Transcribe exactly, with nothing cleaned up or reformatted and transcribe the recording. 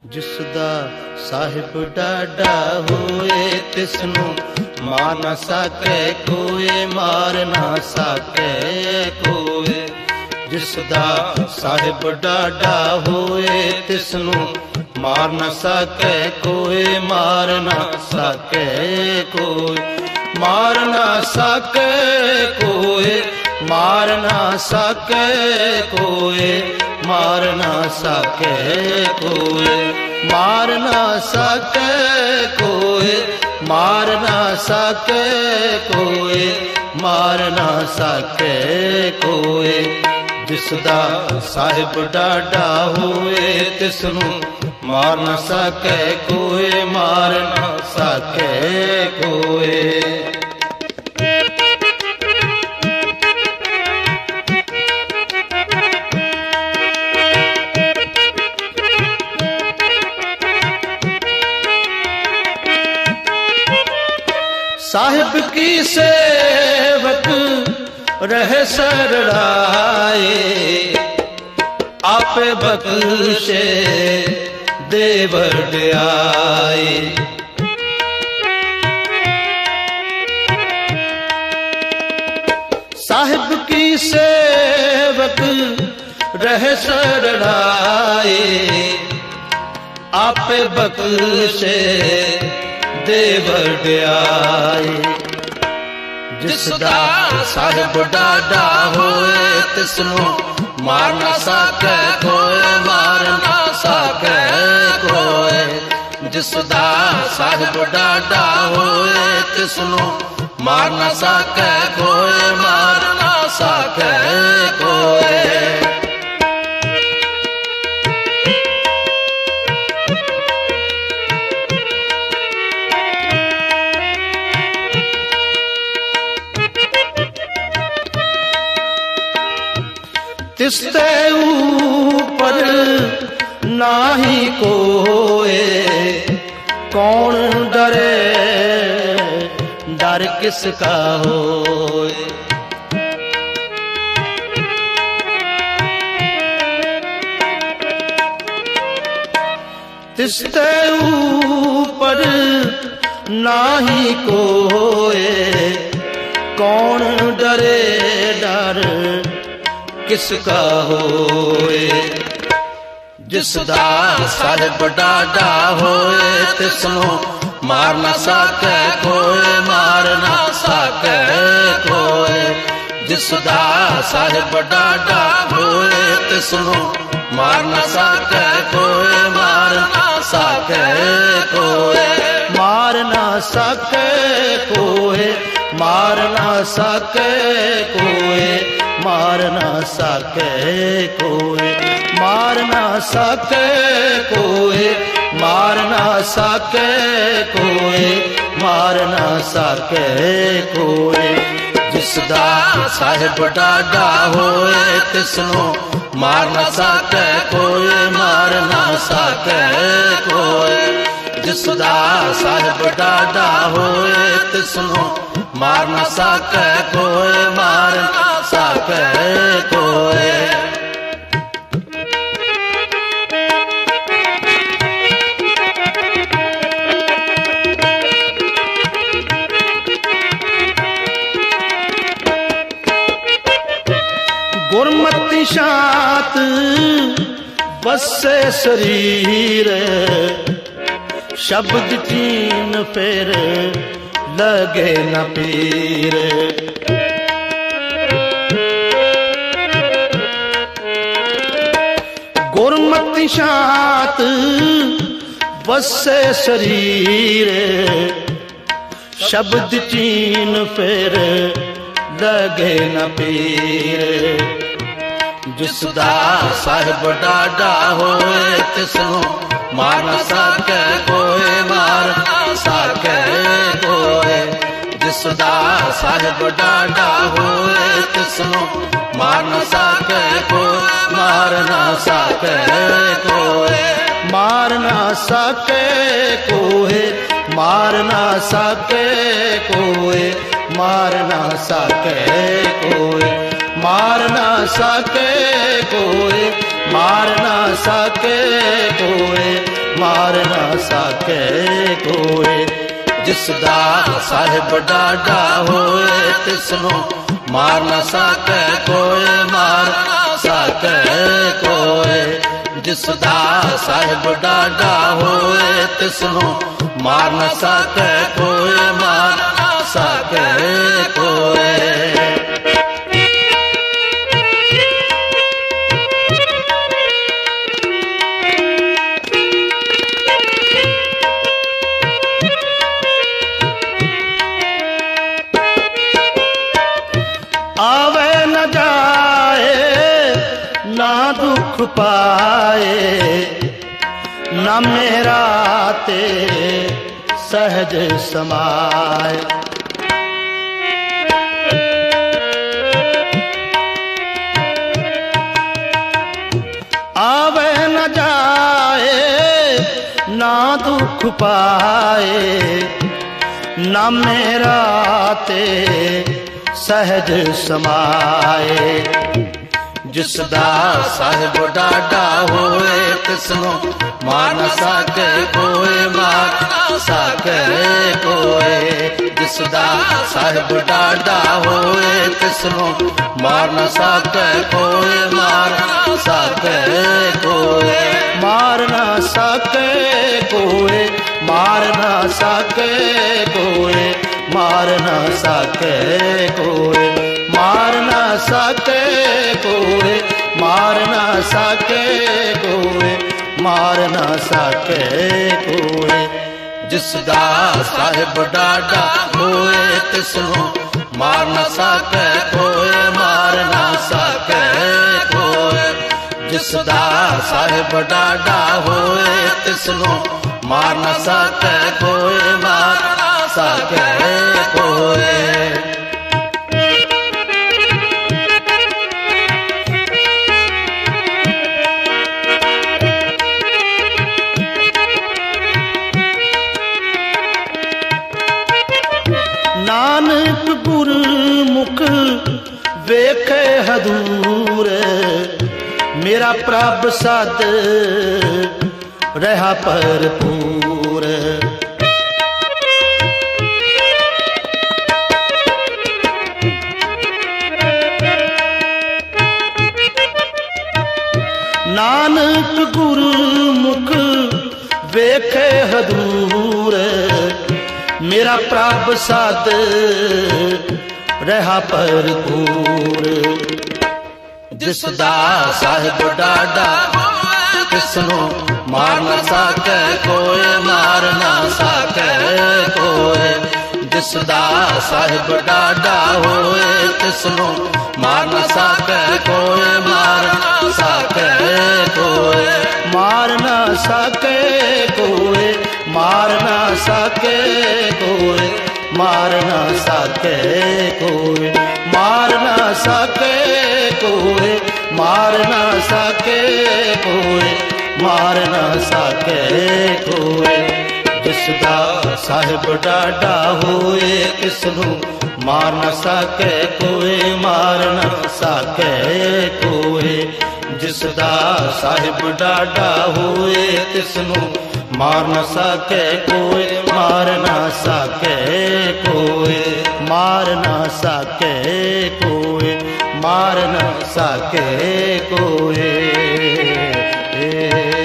जिसदा साहिब डाडा होए तिसनू मार ना सके कोई, मार ना सके कोई। जिसदा साहिब डाडा होए तिसनू मार ना सके कोई, मार ना सके कोई। मार ना सके कोई, मार ना सके कोई, मार ना सके कोई। मार ना सके कोई, मार ना सके कोई, मार ना सके कोई। जिसदा साहिब डाडा होए तिसनू मार ना सके कोई, मार ना सके कोई। साहिब की सेवक रहे सरड़ाए, आप बख्शे देवर आए। साहिब की सेवक रहे सरड़ाए, आप बख्शे देवर आए। जिसदा साहिब डाडा होए तिसनू मार ना सके कोई, मार ना सके कोई। जिसदा साहिब डाडा होए तिसनू मार ना सके कोई, मार ना सके कोई। तिसते ऊपर नाही कोई, कौन डरे डर किसका होए। तिसते ऊपर नाही कोई, कौन डरे डर किसका होए। जिसदा साहिब डाडा होए तिसनू मार ना सके कोई, मार ना सके कोई। जिसदा साहिब डाडा होए तिसनू मार ना सके कोई, मार ना सके कोई। मार ना सके कोई, मार ना सके कोई, मार ना सके कोई। मार ना सके कोई, मार ना सके कोई, मार ना सके कोई। जिसदा साहिब डाडा होए तिसनू मार ना सके कोई, मार ना सके कोई। जिसदा साहिब डाडा होए तिसनू मार ना सके कोई, मार ना सके कोई। गुरमति शात बसे शरीर, शब्द चीन फिर लगे न पीर। गुरमति शात बसे शरीर, शब्द चीन फिर लगे न पीर। जिसदा साहिब डाडा होए तिसनू मार ना सके कोई, मार ना सके कोई। जिसदा साहिब डाडा होए तिसनू मार ना सके कोई, मार ना सके कोई। मार ना सके कोई, मार ना सके कोई, मार ना सके कोई। मार ना सके कोई, मार ना सके कोई, मार ना सके कोई। जिसदा साहिब डाडा होए तिसनों मार ना सके कोई, मार ना सके कोई। जिसदा साहिब डाडा होए तिसनों मार ना सके कोई, मार ना सके कोई। आवे न जाए ना दुख पाए, न मेरा ते सहज समाए। आवे न जाए ना दुख पाए, न मेरा ते सहज समाए। जिसदा साहिब डाडा होए तिसनों मार न सके कोई, मार न सके कोई। जिसदा साहिब डाडा होए तिसनों मार न सके कोई, मार न सके कोई। मार न सके कोई, मार न सके कोई, मार न सके कोई। मार न सके कोई, मार न सके कोई, मार न सके कोई। जिसदा साहिब डाडा होए तिसनों मार न सके कोई, मार न सके कोई। जिसदा साहिब डाडा होए तिसनों मार न सके कोई, मार न सके कोई। नानक गुरमुख वेखे हदूर, मेरा प्रभ सद रहा भरपूर। नानक गुरमुख वेखे हदूर, मेरा प्रभ सद रहा भरपूर। जिसदा साहिब डाडा तिसनों मार न सके कोई, मार न सके कोई। जिसदा साहिब डाडा होए तिसनों मार न सके कोई, मार न सके कोई। मार न सके कोई, मार न सके कोई, मार न सके कोई। मार न सके कोई, मार न सके कोई, मार न सके कोई। जिसदा साहिब डाडा होए तिसनों मार न सके कोई, मार न सके कोई। जिसदा साहिब डाडा होए तिसनों मार न सके कोई, मार न सके कोई। मार न सके कोई, मार न सके कोई।